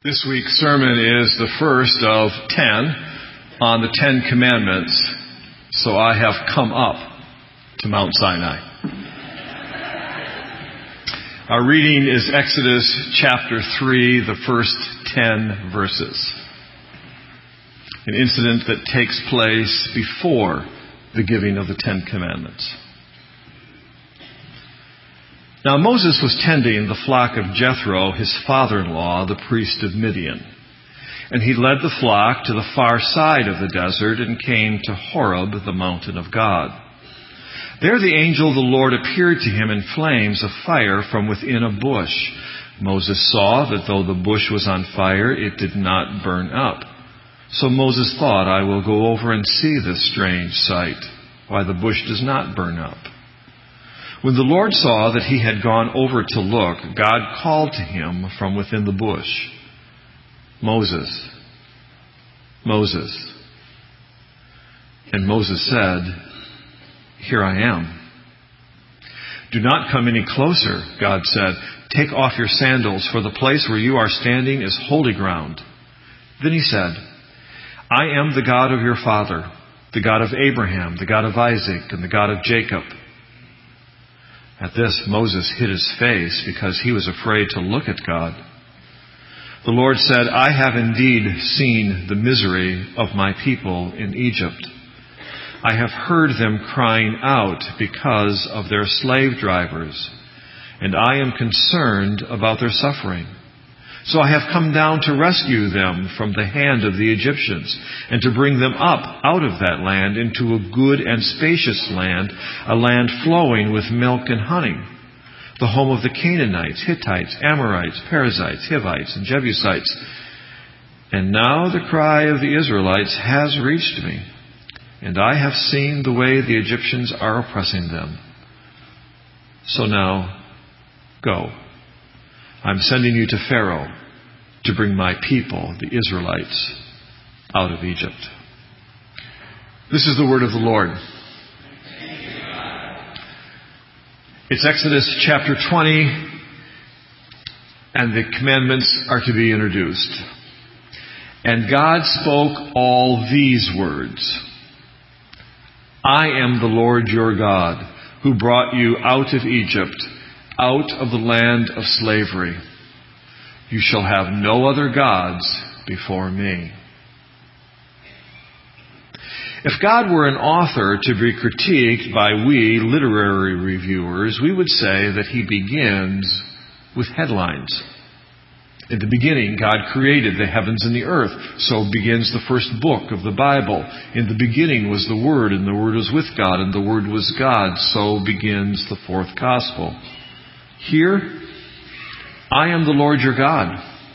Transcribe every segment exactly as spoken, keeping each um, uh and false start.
This week's sermon is the first of ten on the Ten Commandments, so I have come up to Mount Sinai. Our reading is Exodus chapter three, the first ten verses. An incident that takes place before the giving of the Ten Commandments. Now Moses was tending the flock of Jethro, his father-in-law, the priest of Midian. And he led the flock to the far side of the desert and came to Horeb, the mountain of God. There the angel of the Lord appeared to him in flames of fire from within a bush. Moses saw that though the bush was on fire, it did not burn up. So Moses thought, I will go over and see this strange sight, why the bush does not burn up. When the Lord saw that he had gone over to look, God called to him from within the bush, Moses, Moses. And Moses said, Here I am. Do not come any closer, God said. Take off your sandals, for the place where you are standing is holy ground. Then he said, I am the God of your father, the God of Abraham, the God of Isaac, and the God of Jacob. At this, Moses hid his face because he was afraid to look at God. The Lord said, I have indeed seen the misery of my people in Egypt. I have heard them crying out because of their slave drivers, and I am concerned about their suffering. So I have come down to rescue them from the hand of the Egyptians, and to bring them up out of that land into a good and spacious land, a land flowing with milk and honey, the home of the Canaanites, Hittites, Amorites, Perizzites, Hivites, and Jebusites. And now the cry of the Israelites has reached me, and I have seen the way the Egyptians are oppressing them. So now, go. I'm sending you to Pharaoh to bring my people, the Israelites, out of Egypt. This is the word of the Lord. It's Exodus chapter twenty, and the commandments are to be introduced. And God spoke all these words. I am the Lord your God, who brought you out of Egypt, out of the land of slavery. You shall have no other gods before me. If God were an author to be critiqued by we literary reviewers, we would say that he begins with headlines. In the beginning, God created the heavens and the earth. So begins the first book of the Bible. In the beginning was the Word, and the Word was with God, and the Word was God. So begins the fourth gospel. Here, I am the Lord your God.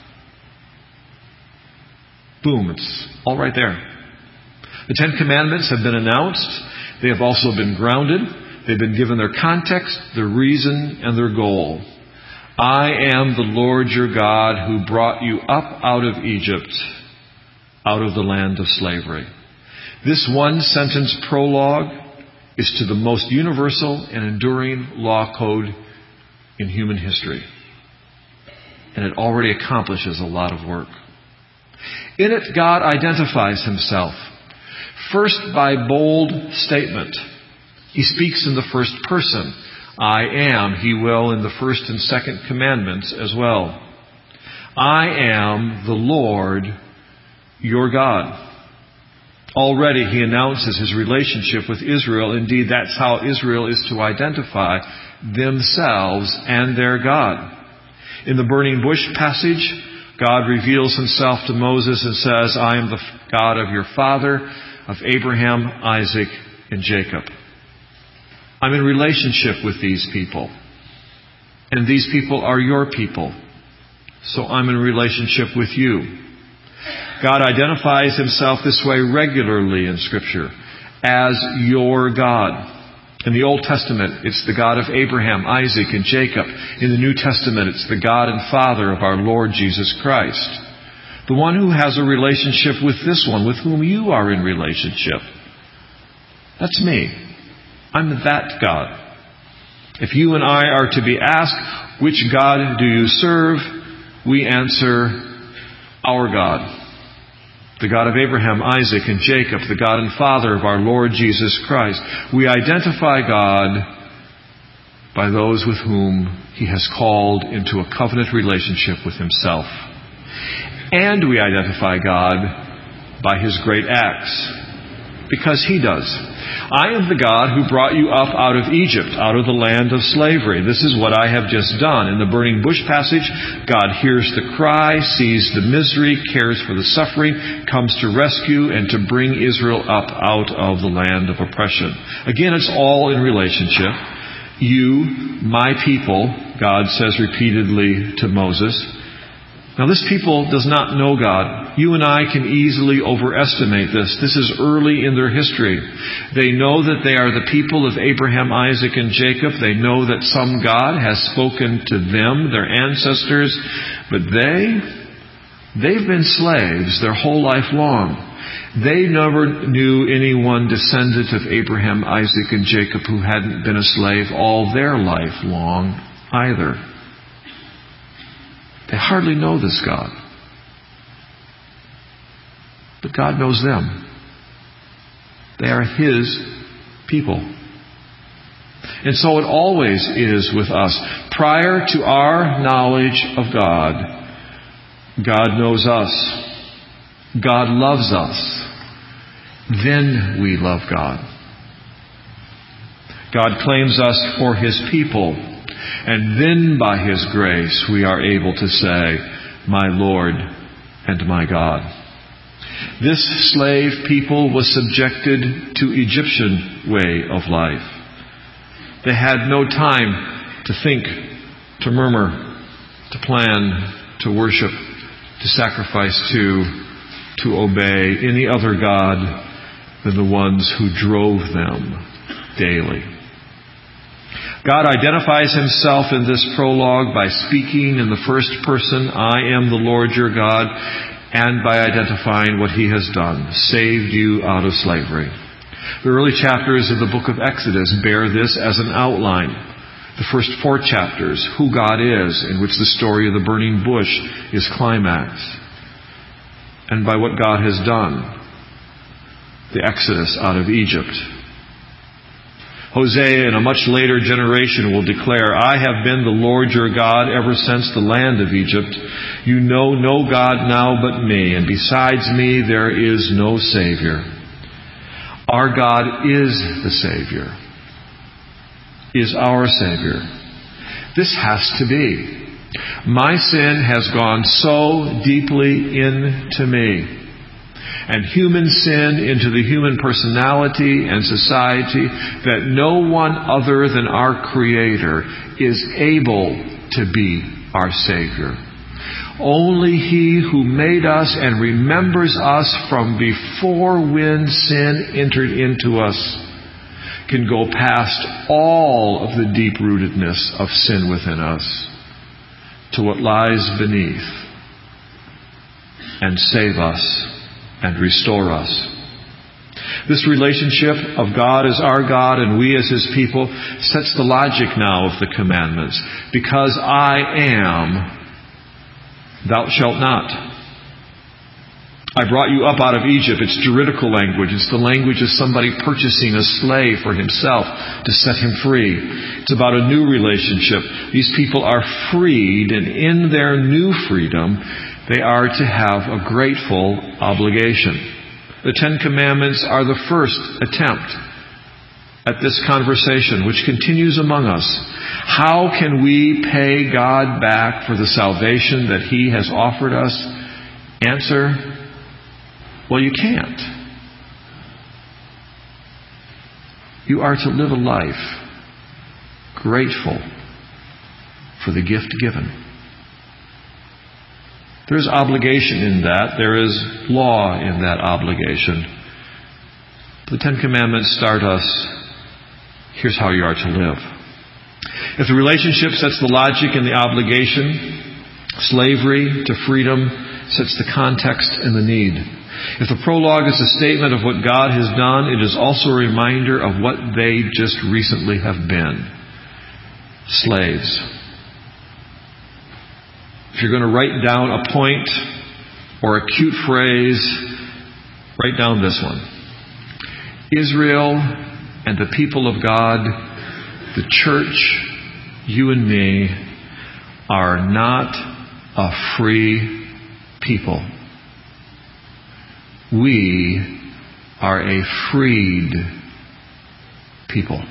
Boom, it's all right there. The Ten Commandments have been announced. They have also been grounded. They've been given their context, their reason, and their goal. I am the Lord your God who brought you up out of Egypt, out of the land of slavery. This one sentence prologue is to the most universal and enduring law code in human history. And it already accomplishes a lot of work. In it, God identifies himself. First, by bold statement. He speaks in the first person. I am, he will, in the first and second commandments as well. I am the Lord your God. Already he announces his relationship with Israel. Indeed, that's how Israel is to identify themselves and their God. In the burning bush passage, God reveals himself to Moses and says, I am the God of your father, of Abraham, Isaac, and Jacob. I'm in relationship with these people. And these people are your people. So I'm in relationship with you. God identifies himself this way regularly in Scripture, as your God. In the Old Testament, it's the God of Abraham, Isaac, and Jacob. In the New Testament, it's the God and Father of our Lord Jesus Christ. The one who has a relationship with this one, with whom you are in relationship. That's me. I'm that God. If you and I are to be asked, which God do you serve? We answer, our God, the God of Abraham, Isaac, and Jacob, the God and Father of our Lord Jesus Christ. We identify God by those with whom He has called into a covenant relationship with Himself. And we identify God by His great acts, because He does. I am the God who brought you up out of Egypt, out of the land of slavery. This is what I have just done. In the burning bush passage, God hears the cry, sees the misery, cares for the suffering, comes to rescue and to bring Israel up out of the land of oppression. Again, it's all in relationship. You, my people, God says repeatedly to Moses. Now, this people does not know God. You and I can easily overestimate this. This is early in their history. They know that they are the people of Abraham, Isaac, and Jacob. They know that some God has spoken to them, their ancestors. But they, they've been slaves their whole life long. They never knew anyone descendant of Abraham, Isaac, and Jacob who hadn't been a slave all their life long either. They hardly know this God. But God knows them. They are His people. And so it always is with us. Prior to our knowledge of God, God knows us. God loves us. Then we love God. God claims us for His people. And then by His grace we are able to say, my Lord and my God. This slave people was subjected to Egyptian way of life. They had no time to think, to murmur, to plan, to worship, to sacrifice to, to obey any other God than the ones who drove them daily. God identifies Himself in this prologue by speaking in the first person, I am the Lord your God, and by identifying what He has done, saved you out of slavery. The early chapters of the book of Exodus bear this as an outline. The first four chapters, who God is, in which the story of the burning bush is climaxed, and by what God has done, the Exodus out of Egypt. Hosea in a much later generation will declare, I have been the Lord your God ever since the land of Egypt. You know no God now but me, and besides me there is no Savior. Our God is the Savior, is our Savior. This has to be. My sin has gone so deeply into me, and human sin into the human personality and society, that no one other than our Creator is able to be our Savior. Only He who made us and remembers us from before when sin entered into us can go past all of the deep-rootedness of sin within us to what lies beneath and save us and restore us. This relationship of God as our God and we as His people sets the logic now of the commandments. Because I am, thou shalt not. I brought you up out of Egypt. It's juridical language. It's the language of somebody purchasing a slave for himself to set him free. It's about a new relationship. These people are freed, and in their new freedom, they are to have a grateful obligation. The Ten Commandments are the first attempt at this conversation, which continues among us. How can we pay God back for the salvation that He has offered us? Answer, well, you can't. You are to live a life grateful for the gift given. There is obligation in that. There is law in that obligation. The Ten Commandments start us, here's how you are to live. If the relationship sets the logic and the obligation, slavery to freedom sets the context and the need. If the prologue is a statement of what God has done, it is also a reminder of what they just recently have been. Slaves. If you're going to write down a point or a cute phrase, write down this one. Israel and the people of God, the church, you and me, are not a free people. We are a freed people.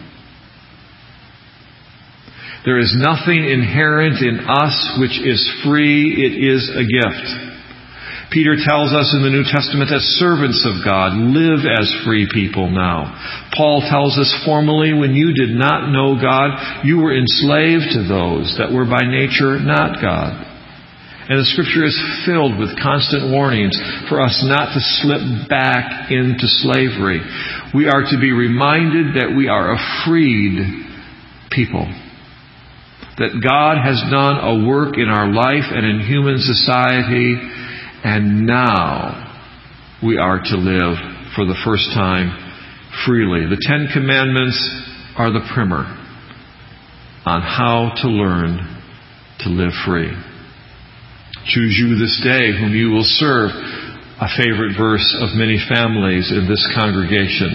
There is nothing inherent in us which is free. It is a gift. Peter tells us in the New Testament, as servants of God, live as free people now. Paul tells us formally, when you did not know God, you were enslaved to those that were by nature not God. And the Scripture is filled with constant warnings for us not to slip back into slavery. We are to be reminded that we are a freed people. That God has done a work in our life and in human society, and now we are to live for the first time freely. The Ten Commandments are the primer on how to learn to live free. Choose you this day whom you will serve, a favorite verse of many families in this congregation.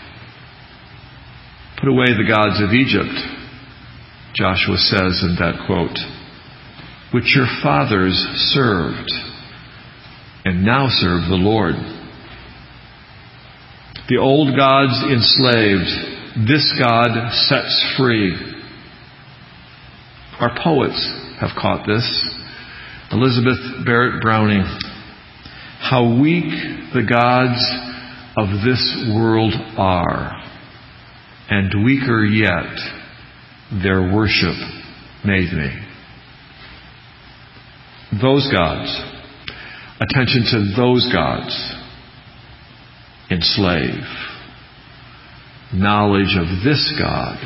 Put away the gods of Egypt, Joshua says in that quote, which your fathers served, and now serve the Lord. The old gods enslaved, this God sets free. Our poets have caught this. Elizabeth Barrett Browning, how weak the gods of this world are, and weaker yet their worship made me. Those gods, attention to those gods, enslave. Knowledge of this God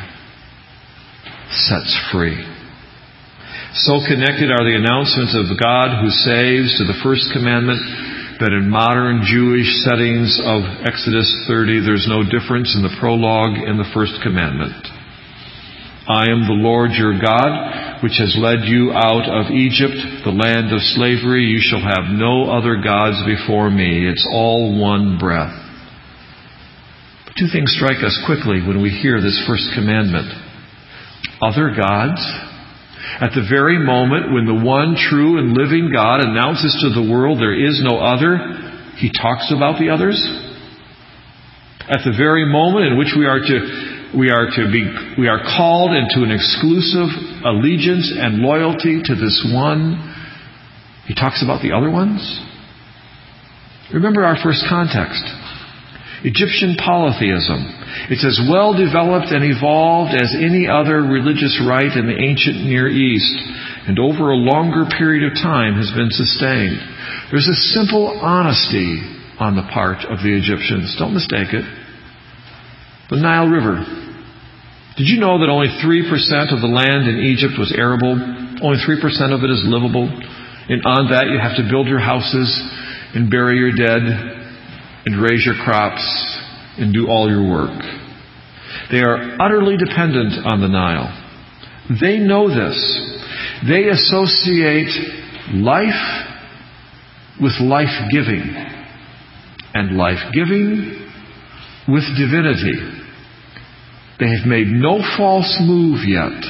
sets free. So connected are the announcements of God who saves to the first commandment that in modern Jewish settings of Exodus thirty, there's no difference in the prologue and the first commandment. I am the Lord your God, which has led you out of Egypt, the land of slavery. You shall have no other gods before me. It's all one breath. But two things strike us quickly when we hear this first commandment. Other gods? At the very moment when the one true and living God announces to the world there is no other, He talks about the others. At the very moment in which we are to We are to be, we are called into an exclusive allegiance and loyalty to this one. He talks about the other ones. Remember our first context. Egyptian polytheism. It's as well developed and evolved as any other religious rite in the ancient Near East, and over a longer period of time has been sustained. There's a simple honesty on the part of the Egyptians. Don't mistake it. The Nile River. Did you know that only three percent of the land in Egypt was arable? Only three percent of it is livable. And on that you have to build your houses and bury your dead and raise your crops and do all your work. They are utterly dependent on the Nile. They know this. They associate life with life-giving and life-giving with divinity. They have made no false move yet.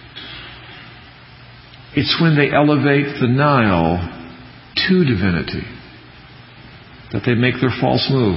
It's when they elevate the Nile to divinity that they make their false move.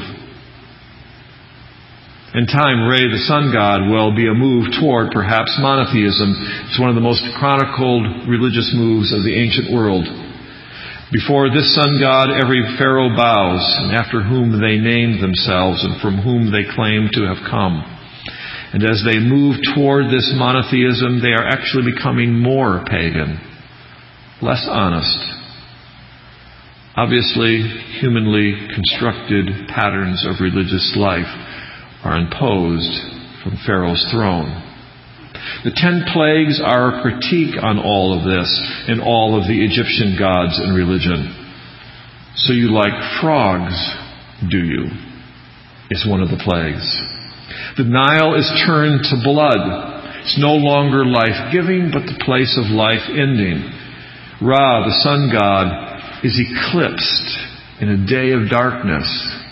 In time, Re, the sun god, will be a move toward perhaps monotheism. It's one of the most chronicled religious moves of the ancient world. Before this sun god, every pharaoh bows, and after whom they name themselves and from whom they claim to have come. And as they move toward this monotheism, they are actually becoming more pagan, less honest. Obviously, humanly constructed patterns of religious life are imposed from Pharaoh's throne. The ten plagues are a critique on all of this and all of the Egyptian gods and religion. So you like frogs, do you? Is one of the plagues. The Nile is turned to blood. It's no longer life-giving, but the place of life-ending. Ra, the sun god, is eclipsed in a day of darkness,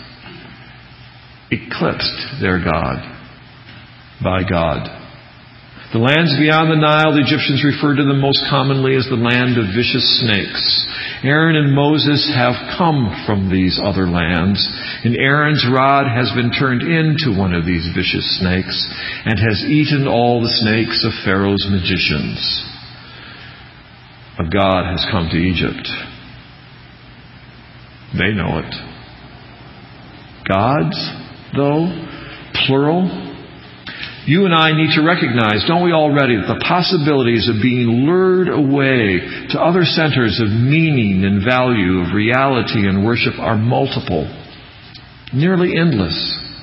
eclipsed their God by God. The lands beyond the Nile, the Egyptians referred to them most commonly as the land of vicious snakes. Aaron and Moses have come from these other lands, and Aaron's rod has been turned into one of these vicious snakes and has eaten all the snakes of Pharaoh's magicians. A God has come to Egypt. They know it. Gods, though, plural. You and I need to recognize, don't we already, that the possibilities of being lured away to other centers of meaning and value, of reality and worship are multiple, nearly endless.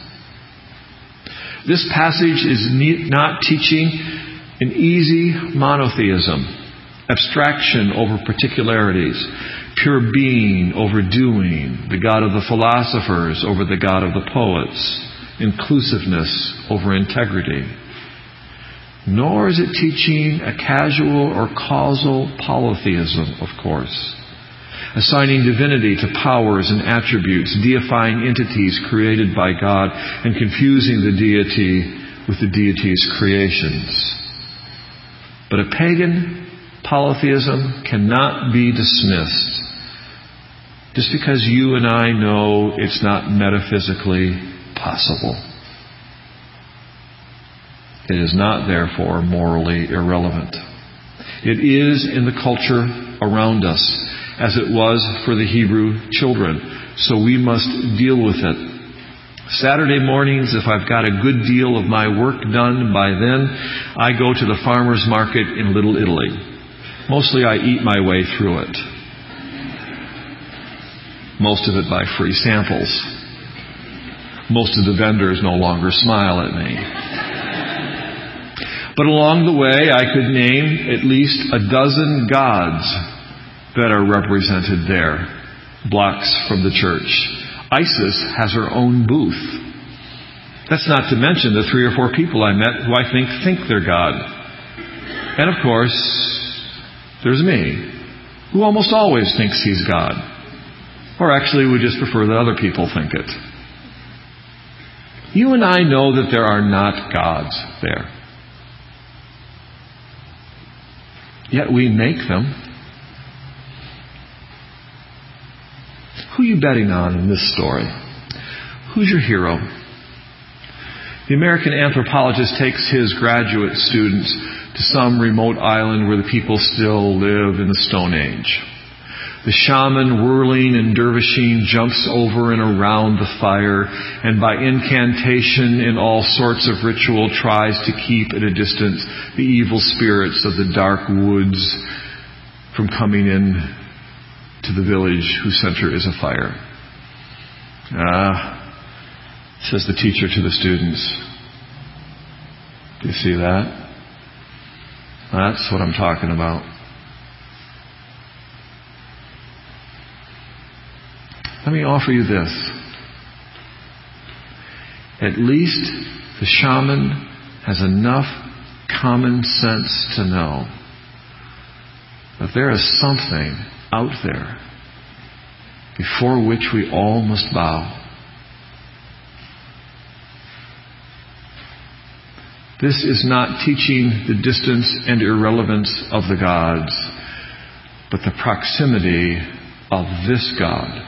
This passage is not teaching an easy monotheism, abstraction over particularities, pure being over doing, the God of the philosophers over the God of the poets, inclusiveness over integrity. Nor is it teaching a casual or causal polytheism, of course, assigning divinity to powers and attributes, deifying entities created by God, and confusing the deity with the deity's creations. But a pagan polytheism cannot be dismissed just because you and I know it's not metaphysically possible. It is not, therefore, morally irrelevant. It is in the culture around us, as it was for the Hebrew children, so we must deal with it. Saturday mornings, if I've got a good deal of my work done by then, I go to the farmer's market in Little Italy. Mostly I eat my way through it. Most of it by free samples. Most of the vendors no longer smile at me. But along the way, I could name at least a dozen gods that are represented there, blocks from the church. Isis has her own booth. That's not to mention the three or four people I met who I think think they're God. And of course, there's me, who almost always thinks he's God. Or actually would just prefer that other people think it. You and I know that there are not gods there. Yet we make them. Who are you betting on in this story? Who's your hero? The American anthropologist takes his graduate students to some remote island where the people still live in the Stone Age. The shaman, whirling and dervishing, jumps over and around the fire, and by incantation and all sorts of ritual tries to keep at a distance the evil spirits of the dark woods from coming in to the village whose center is a fire. Ah, says the teacher to the students. Do you see that? That's what I'm talking about. Let me offer you this. At least the shaman has enough common sense to know that there is something out there before which we all must bow. This is not teaching the distance and irrelevance of the gods, but the proximity of this God,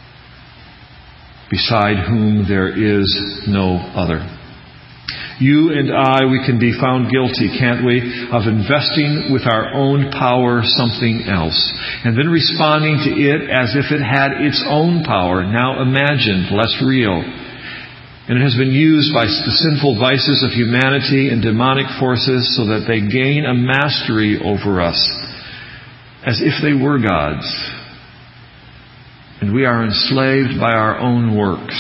beside whom there is no other. You and I, we can be found guilty, can't we, of investing with our own power something else, and then responding to it as if it had its own power, now imagined, less real. And it has been used by the sinful vices of humanity and demonic forces so that they gain a mastery over us, as if they were gods. And we are enslaved by our own works.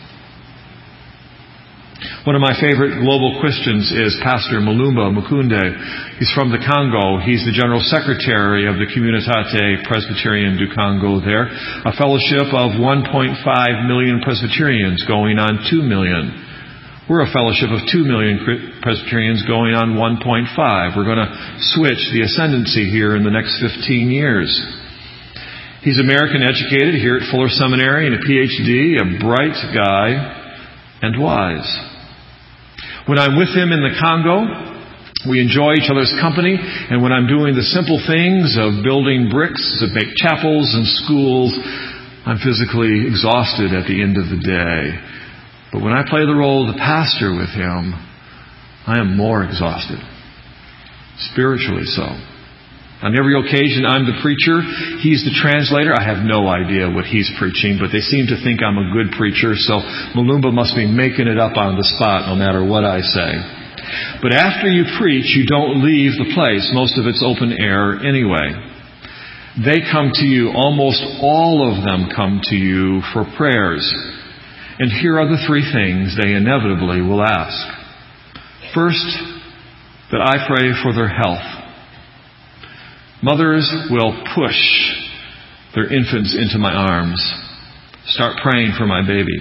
One of my favorite global Christians is Pastor Malumba Mukunde. He's from the Congo. He's the General Secretary of the Communitate Presbyterienne du Congo there, a fellowship of one point five million Presbyterians going on two million. We're a fellowship of two million Presbyterians going on one point five. We're going to switch the ascendancy here in the next fifteen years. He's American educated here at Fuller Seminary and a P H D, a bright guy and wise. When I'm with him in the Congo, we enjoy each other's company, and when I'm doing the simple things of building bricks to make chapels and schools, I'm physically exhausted at the end of the day. But when I play the role of the pastor with him, I am more exhausted, spiritually so. On every occasion, I'm the preacher. He's the translator. I have no idea what he's preaching, but they seem to think I'm a good preacher, so Malumba must be making it up on the spot no matter what I say. But after you preach, you don't leave the place. Most of it's open air anyway. They come to you, almost all of them come to you for prayers. And here are the three things they inevitably will ask. First, that I pray for their health. Mothers will push their infants into my arms. Start praying for my baby.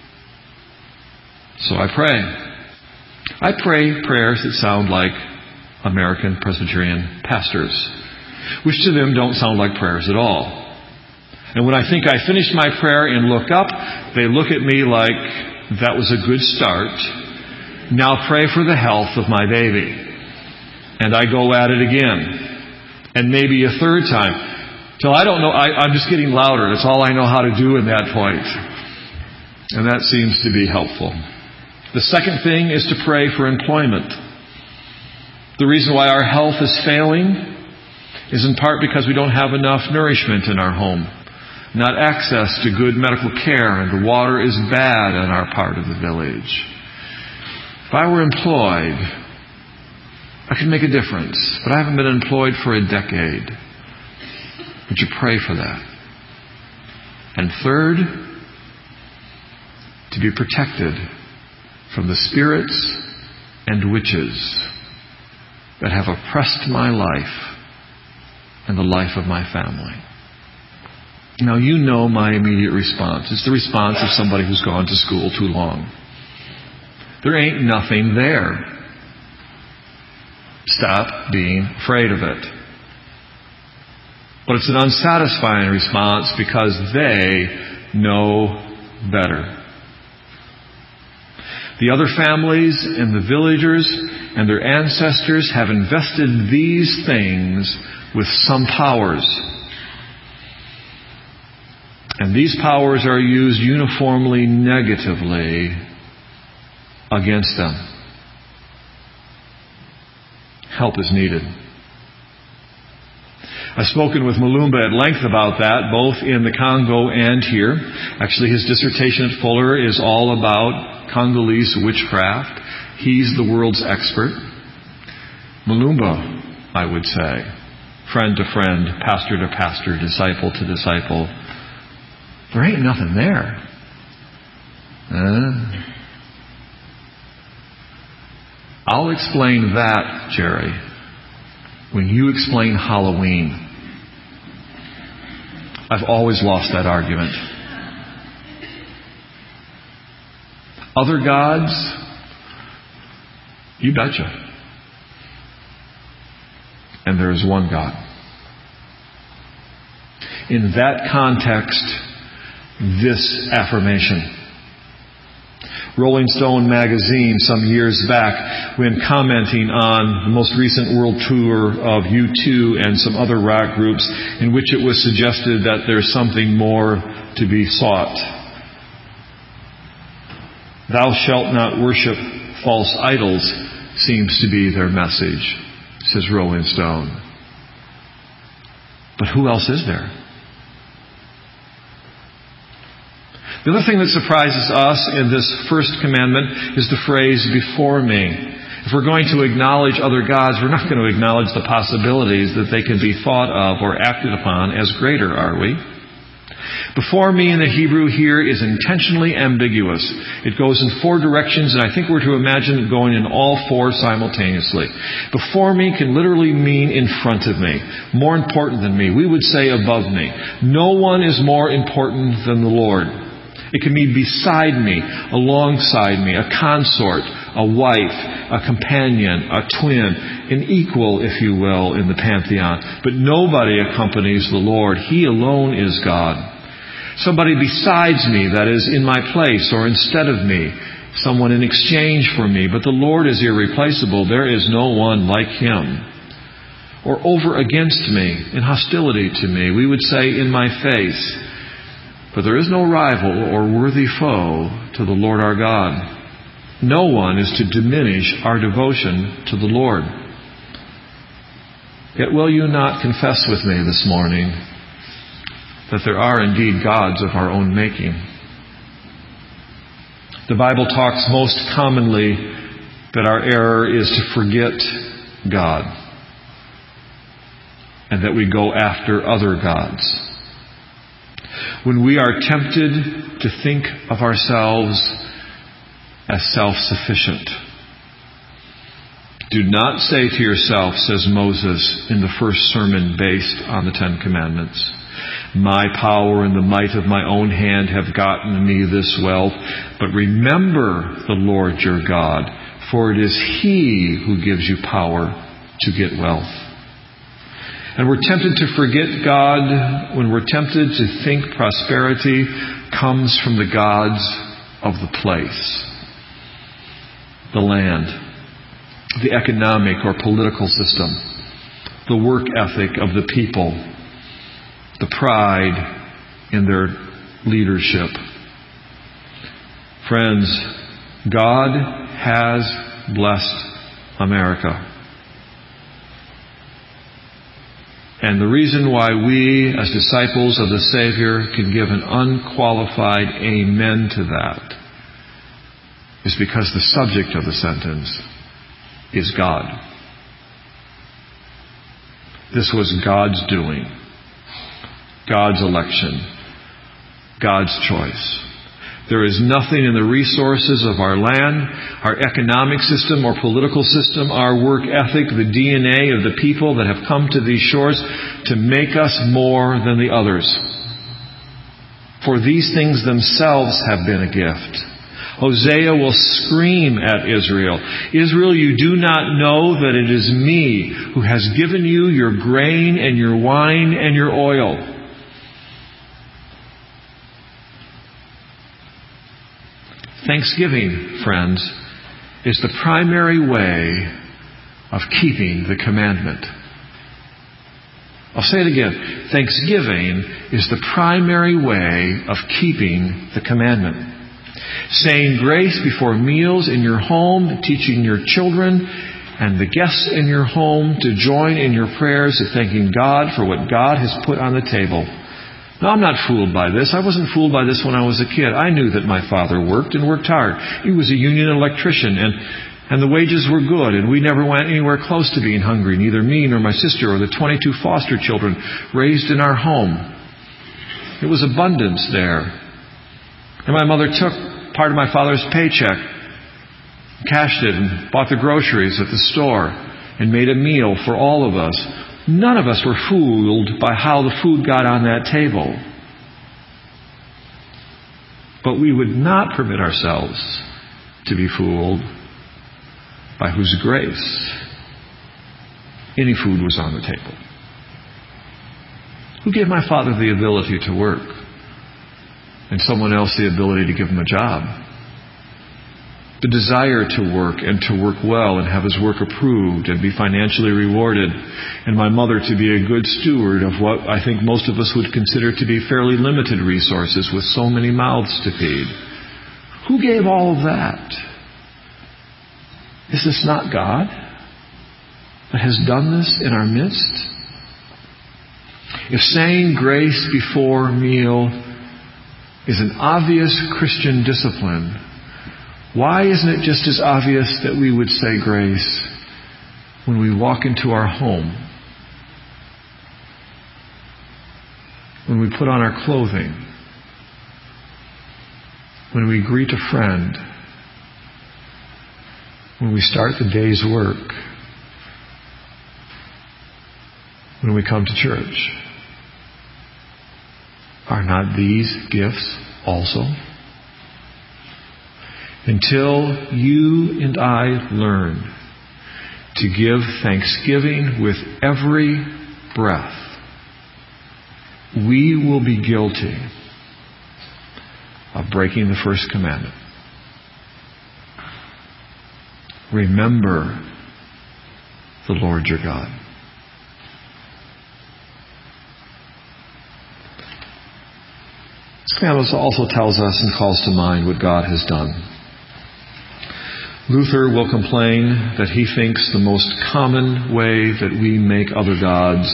So I pray. I pray prayers that sound like American Presbyterian pastors, which to them don't sound like prayers at all. And when I think I finished my prayer and look up, they look at me like, that was a good start. Now pray for the health of my baby. And I go at it again. And maybe a third time. Till I don't know, I, I'm just getting louder. That's all I know how to do in that point. And that seems to be helpful. The second thing is to pray for employment. The reason why our health is failing is in part because we don't have enough nourishment in our home, not access to good medical care, and the water is bad in our part of the village. If I were employed, I could make a difference, but I haven't been employed for a decade. Would you pray for that? And third, to be protected from the spirits and witches that have oppressed my life and the life of my family. Now you know my immediate response. It's the response of somebody who's gone to school too long. There ain't nothing there. Stop being afraid of it. But it's an unsatisfying response because they know better. The other families and the villagers and their ancestors have invested these things with some powers. And these powers are used uniformly negatively against them. Help is needed. I've spoken with Malumba at length about that, both in the Congo and here. Actually, his dissertation at Fuller is all about Congolese witchcraft. He's the world's expert. Malumba, I would say, friend to friend, pastor to pastor, disciple to disciple. There ain't nothing there. Uh, I'll explain that, Jerry, when you explain Halloween. I've always lost that argument. Other gods? You betcha. And there is one God. In that context, this affirmation. Rolling Stone magazine some years back, when commenting on the most recent world tour of U two and some other rock groups, in which it was suggested that there's something more to be sought. Thou shalt not worship false idols seems to be their message, says Rolling Stone. But who else is there? The other thing that surprises us in this first commandment is the phrase, before me. If we're going to acknowledge other gods, we're not going to acknowledge the possibilities that they can be thought of or acted upon as greater, are we? Before me in the Hebrew here is intentionally ambiguous. It goes in four directions, and I think we're to imagine it going in all four simultaneously. Before me can literally mean in front of me, more important than me. We would say above me. No one is more important than the Lord. It can be beside me, alongside me, a consort, a wife, a companion, a twin, an equal, if you will, in the pantheon. But nobody accompanies the Lord. He alone is God. Somebody besides me, that is, in my place or instead of me. Someone in exchange for me. But the Lord is irreplaceable. There is no one like Him. Or over against me, in hostility to me. We would say, in my face. But there is no rival or worthy foe to the Lord our God. No one is to diminish our devotion to the Lord. Yet will you not confess with me this morning that there are indeed gods of our own making? The Bible talks most commonly that our error is to forget God and that we go after other gods. When we are tempted to think of ourselves as self-sufficient, do not say to yourself, says Moses in the first sermon based on the Ten Commandments, my power and the might of my own hand have gotten me this wealth. But remember the Lord your God, for it is He who gives you power to get wealth. And we're tempted to forget God when we're tempted to think prosperity comes from the gods of the place, the land, the economic or political system, the work ethic of the people, the pride in their leadership. Friends, God has blessed America. And the reason why we, as disciples of the Savior, can give an unqualified amen to that is because the subject of the sentence is God. This was God's doing, God's election, God's choice. There is nothing in the resources of our land, our economic system or political system, our work ethic, the D N A of the people that have come to these shores to make us more than the others. For these things themselves have been a gift. Hosea will scream at Israel, Israel, you do not know that it is me who has given you your grain and your wine and your oil. Thanksgiving, friends, is the primary way of keeping the commandment. I'll say it again. Thanksgiving is the primary way of keeping the commandment. Saying grace before meals in your home, teaching your children and the guests in your home to join in your prayers of thanking God for what God has put on the table. No, I'm not fooled by this. I wasn't fooled by this when I was a kid. I knew that my father worked and worked hard. He was a union electrician, and, and the wages were good, and we never went anywhere close to being hungry, neither me nor my sister or the twenty-two foster children raised in our home. It was abundance there. And my mother took part of my father's paycheck, cashed it, and bought the groceries at the store, and made a meal for all of us. None of us were fooled by how the food got on that table. But we would not permit ourselves to be fooled by whose grace any food was on the table. Who gave my father the ability to work and someone else the ability to give him a job? The desire to work and to work well and have his work approved and be financially rewarded, and my mother to be a good steward of what I think most of us would consider to be fairly limited resources with so many mouths to feed. Who gave all of that? Is this not God that has done this in our midst? If saying grace before meal is an obvious Christian discipline, why isn't it just as obvious that we would say grace when we walk into our home, when we put on our clothing, when we greet a friend, when we start the day's work, when we come to church? Are not these gifts also until you and I learn to give thanksgiving with every breath, we will be guilty of breaking the first commandment. Remember the Lord your God. This commandment also tells us and calls to mind what God has done. Luther will complain that he thinks the most common way that we make other gods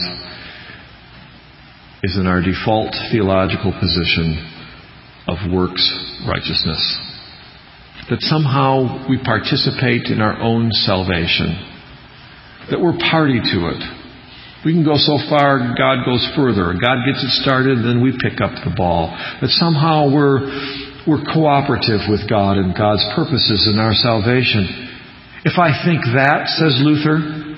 is in our default theological position of works righteousness. That somehow we participate in our own salvation. That we're party to it. We can go so far, God goes further. God gets it started, and then we pick up the ball. That somehow we're we're cooperative with God and God's purposes in our salvation. If I think that, says Luther,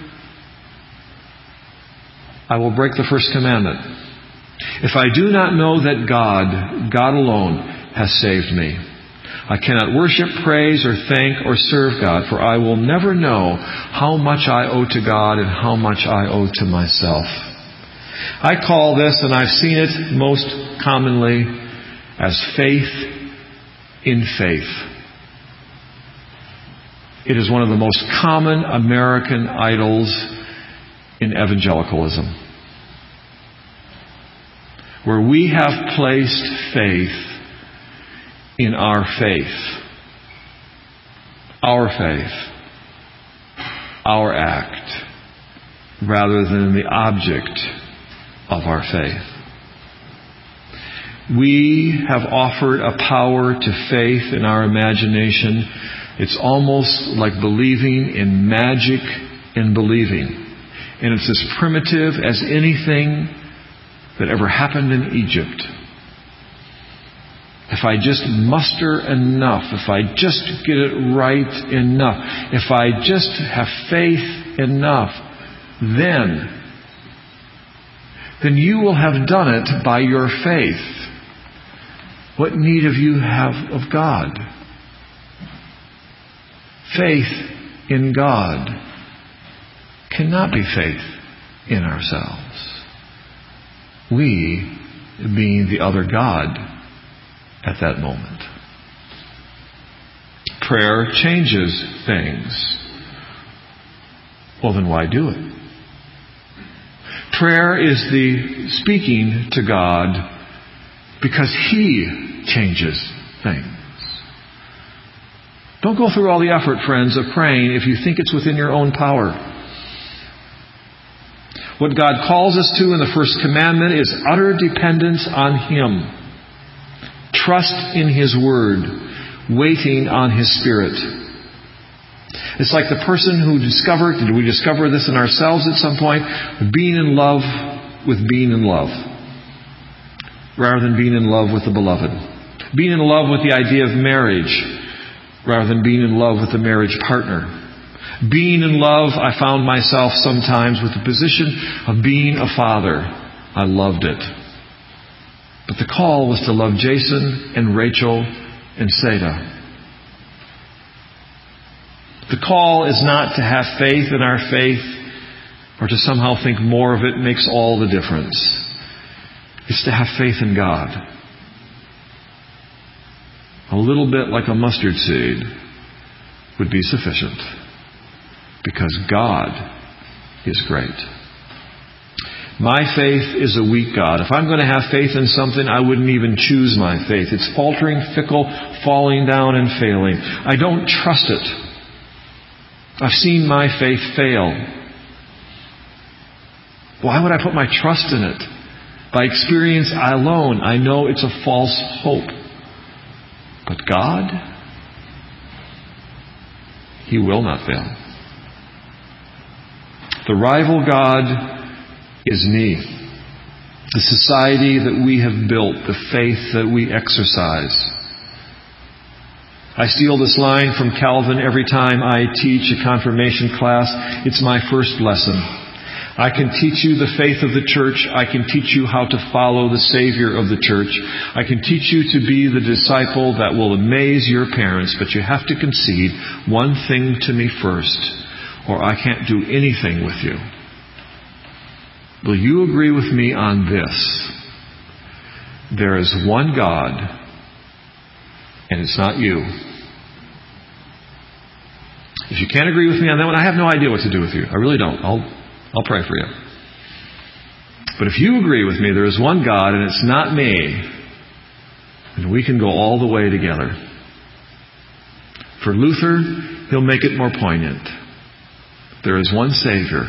I will break the first commandment. If I do not know that God, God alone, has saved me, I cannot worship, praise, or thank, or serve God, for I will never know how much I owe to God and how much I owe to myself. I call this, and I've seen it most commonly, as faith in faith. It is one of the most common American idols in evangelicalism, where we have placed faith in our faith, our faith, our act, rather than the object of our faith. We have offered a power to faith in our imagination. It's almost like believing in magic and believing. And it's as primitive as anything that ever happened in Egypt. If I just muster enough, if I just get it right enough, if I just have faith enough, then, then you will have done it by your faith. What need of you have of God? Faith in God cannot be faith in ourselves. We being the other God at that moment. Prayer changes things. Well, then why do it? Prayer is the speaking to God because He changes things. Don't go through all the effort, friends, of praying if you think it's within your own power. What God calls us to in the first commandment is utter dependence on Him. Trust in His Word, waiting on His Spirit. It's like the person who discovered, did we discover this in ourselves at some point? Being in love with being in love, rather than being in love with the beloved. Being in love with the idea of marriage, rather than being in love with the marriage partner. Being in love, I found myself sometimes with the position of being a father. I loved it. But the call was to love Jason and Rachel and Seda. The call is not to have faith in our faith or to somehow think more of it makes all the difference. It's to have faith in God. A little bit like a mustard seed would be sufficient because God is great. My faith is a weak God. If I'm going to have faith in something, I wouldn't even choose my faith. It's faltering, fickle, falling down and failing. I don't trust it. I've seen my faith fail. Why would I put my trust in it? By experience alone, I know it's a false hope. But God, He will not fail. The rival God is me. The society that we have built, the faith that we exercise. I steal this line from Calvin every time I teach a confirmation class. It's my first lesson. I can teach you the faith of the church. I can teach you how to follow the Savior of the church. I can teach you to be the disciple that will amaze your parents, but you have to concede one thing to me first, or I can't do anything with you. Will you agree with me on this? There is one God, and it's not you. If you can't agree with me on that one, I have no idea what to do with you. I really don't. I'll I'll pray for you. But if you agree with me, there is one God, and it's not me, and we can go all the way together. For Luther, he'll make it more poignant. There is one Savior,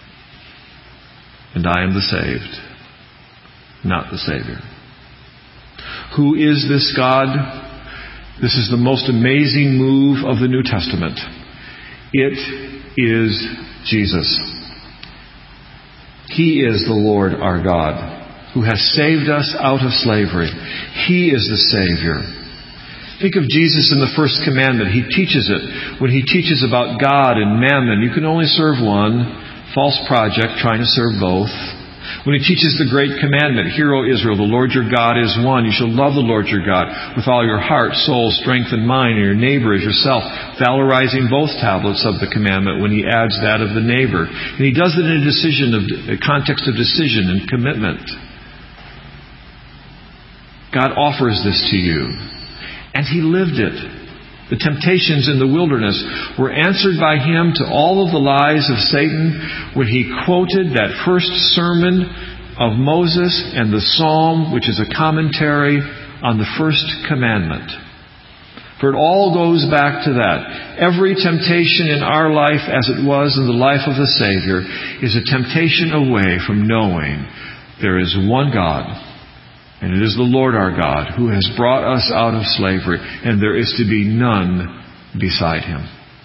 and I am the saved, not the Savior. Who is this God? This is the most amazing move of the New Testament. It is Jesus. He is the Lord our God, who has saved us out of slavery. He is the Savior. Think of Jesus in the first commandment. He teaches it. When he teaches about God and mammon, you can only serve one. False project, trying to serve both. When he teaches the great commandment, Hear, O Israel, the Lord your God is one. You shall love the Lord your God with all your heart, soul, strength, and mind, and your neighbor as yourself, valorizing both tablets of the commandment when he adds that of the neighbor. And he does it in a decision of a context of decision and commitment. God offers this to you. And he lived it. The temptations in the wilderness were answered by him to all of the lies of Satan when he quoted that first sermon of Moses and the Psalm, which is a commentary on the first commandment. For it all goes back to that. Every temptation in our life, as it was in the life of the Savior, is a temptation away from knowing there is one God. And it is the Lord our God who has brought us out of slavery, and there is to be none beside him.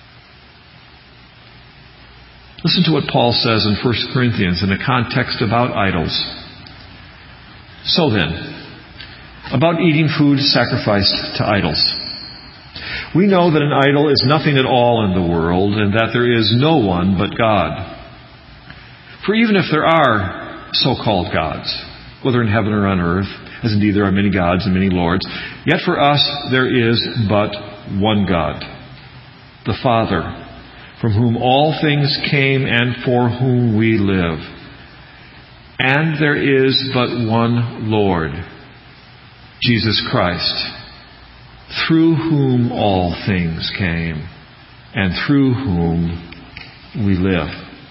Listen to what Paul says in First Corinthians in a context about idols. So then, about eating food sacrificed to idols. We know that an idol is nothing at all in the world, and that there is no one but God. For even if there are so-called gods, whether in heaven or on earth, as indeed there are many gods and many lords, yet for us there is but one God, the Father, from whom all things came and for whom we live. And there is but one Lord, Jesus Christ, through whom all things came and through whom we live.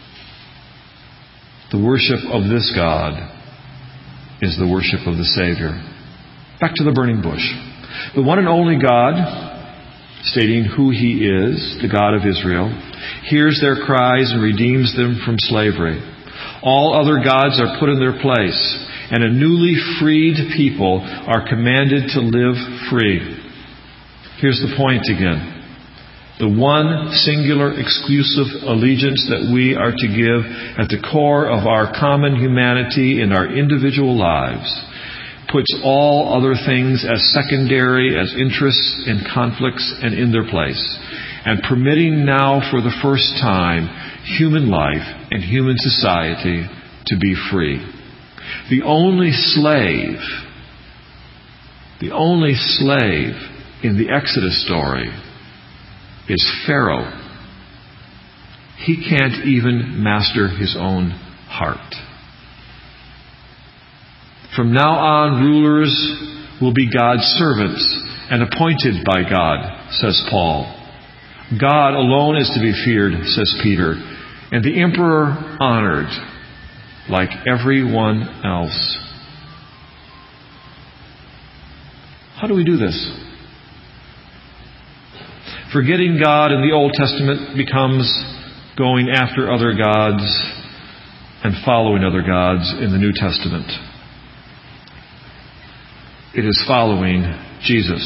The worship of this God is the worship of the Savior. Back to the burning bush. The one and only God, stating who he is, the God of Israel, hears their cries and redeems them from slavery. All other gods are put in their place, and a newly freed people are commanded to live free. Here's the point again. The one singular exclusive allegiance that we are to give at the core of our common humanity in our individual lives puts all other things as secondary, as interests and conflicts and in their place, and permitting now for the first time human life and human society to be free. The only slave, the only slave in the Exodus story is Pharaoh. He can't even master his own heart. From now on, rulers will be God's servants and appointed by God, says Paul. God alone is to be feared, says Peter, and the emperor honored like everyone else. How do we do this? Forgetting God in the Old Testament becomes going after other gods and following other gods in the New Testament. It is following Jesus.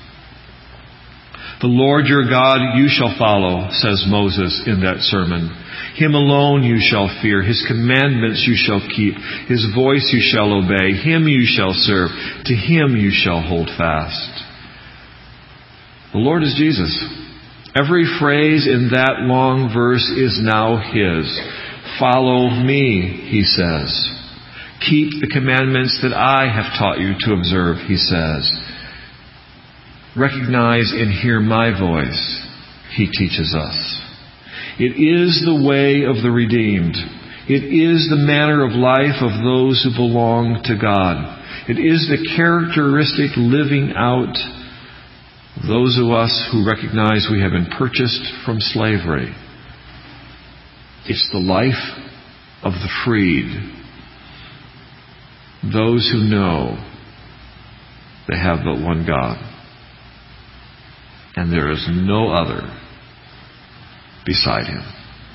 The Lord your God you shall follow, says Moses in that sermon. Him alone you shall fear. His commandments you shall keep. His voice you shall obey. Him you shall serve. To him you shall hold fast. The Lord is Jesus. Every phrase in that long verse is now his. Follow me, he says. Keep the commandments that I have taught you to observe, he says. Recognize and hear my voice, he teaches us. It is the way of the redeemed. It is the manner of life of those who belong to God. It is the characteristic living out of those of us who recognize we have been purchased from slavery. It's the life of the freed. Those who know they have but one God. And there is no other beside him.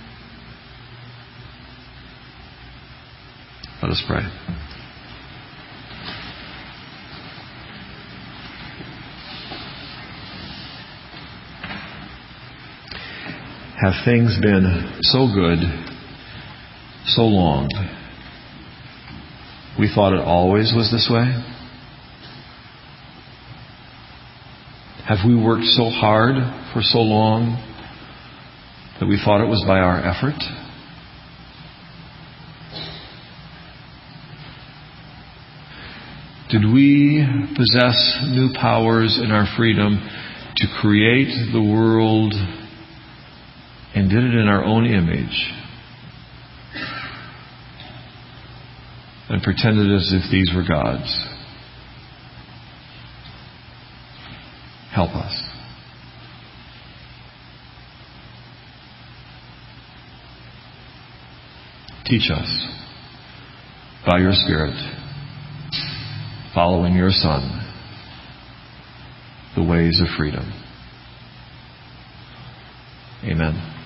Let us pray. Have things been so good, so long? We thought it always was this way? Have we worked so hard for so long that we thought it was by our effort? Did we possess new powers in our freedom to create the world and did it in our own image and pretended as if these were God's? Help us. Teach us by your Spirit, following your Son, the ways of freedom. Amen.